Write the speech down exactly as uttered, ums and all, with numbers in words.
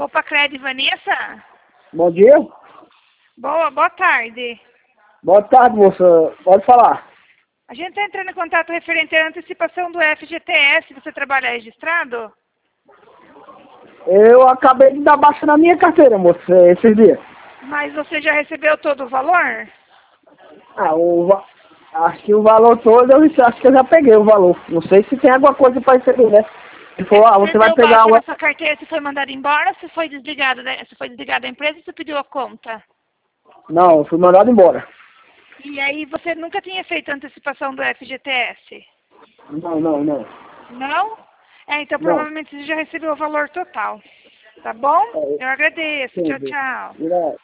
Roupa Cred, Vanessa? Bom dia. Boa, boa tarde. Boa tarde, moça. Pode falar. A gente está entrando em contato referente à antecipação do F G T S. Você trabalha registrado? Eu acabei de dar baixa na minha carteira, moça, esses dias. Mas você já recebeu todo o valor? Ah, o va... acho que o valor todo, eu acho que eu já peguei o valor. Não sei se tem alguma coisa para receber, né? Se for, ah, você Você vai deu pegar baixa uma... na sua carteira, você foi mandado embora, você foi desligado da, você foi desligado da empresa e você pediu a conta? Não, eu fui mandado embora. E aí você nunca tinha feito a antecipação do F G T S? Não, não, não. Não? É, então Não. provavelmente você já recebeu o valor total. Tá bom? É, Eu agradeço. Tchau, entendi. tchau. Não.